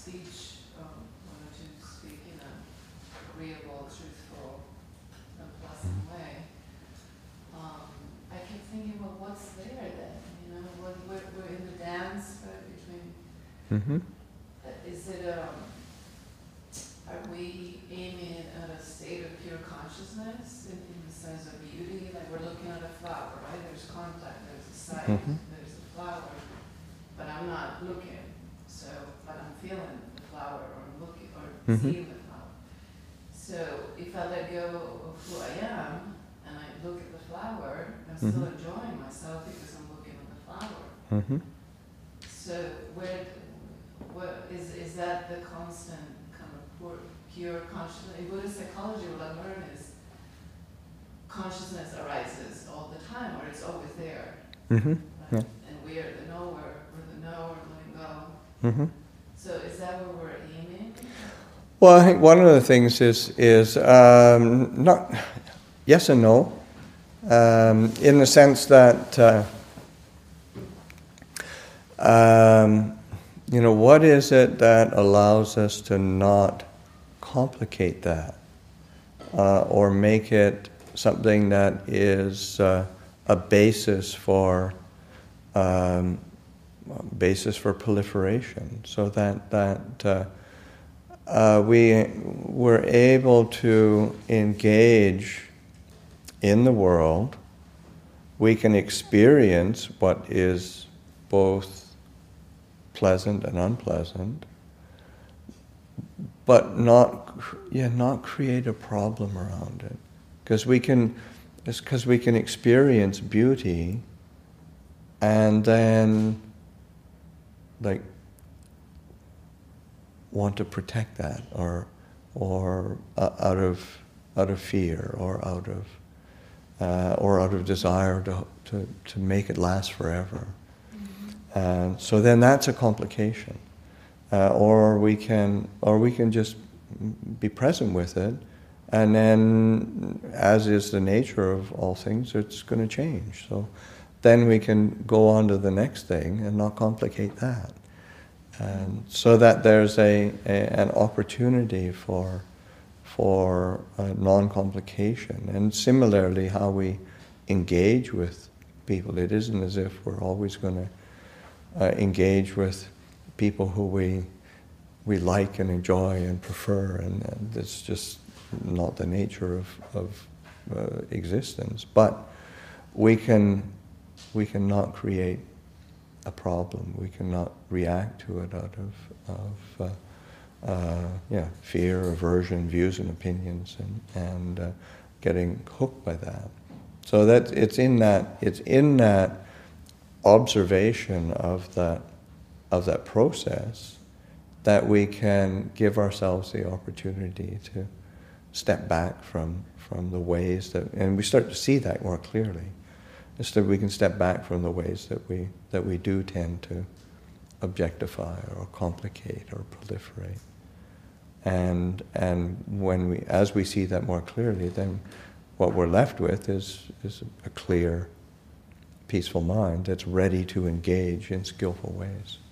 speech wanted to speak in an agreeable, truthful, unpleasant way. I kept thinking, well, what's there then? You know, we're in the dance between. Mm-hmm. Is it are we aiming at a state of pure consciousness in the sense of beauty? Like we're looking at a flower, right? There's contact, there's a sight, there's a flower, but I'm not looking. So, but I'm feeling the flower, or I'm looking, or seeing the flower. So, if I let go of who I am and I look at the flower, I'm still enjoying myself because I'm looking at the flower. Mm-hmm. So, what is that the constant kind of pure consciousness? In Buddhist psychology, what I learned is consciousness arises all the time, or it's always there. Mm-hmm. Right? Yeah. And we are the knower, we're the knower, letting go. Mm-hmm. So is that where we're aiming? Well, I think one of the things is not yes and no, in the sense that what is it that allows us to not complicate that or make it something that is a basis for proliferation, so that we were able to engage in the world. We can experience what is both pleasant and unpleasant, but not create a problem around it, because we can experience beauty and then want to protect that, or out of fear, or out of desire to make it last forever. So then that's a complication. Or we can just be present with it, and then, as is the nature of all things, it's going to change. So then we can go on to the next thing and not complicate that. And so that there's an opportunity for non-complication. And similarly, how we engage with people, it isn't as if we're always going to engage with people who we like and enjoy and prefer, and it's just not the nature of existence. But we can not create a problem. We cannot react to it out of fear, aversion, views and opinions, and getting hooked by that. So that it's in that observation of that process that we can give ourselves the opportunity to step back from the ways that, and we start to see that more clearly. Instead, we can step back from the ways that we do tend to objectify or complicate or proliferate. And as we see that more clearly, then what we're left with is a clear, peaceful mind that's ready to engage in skillful ways.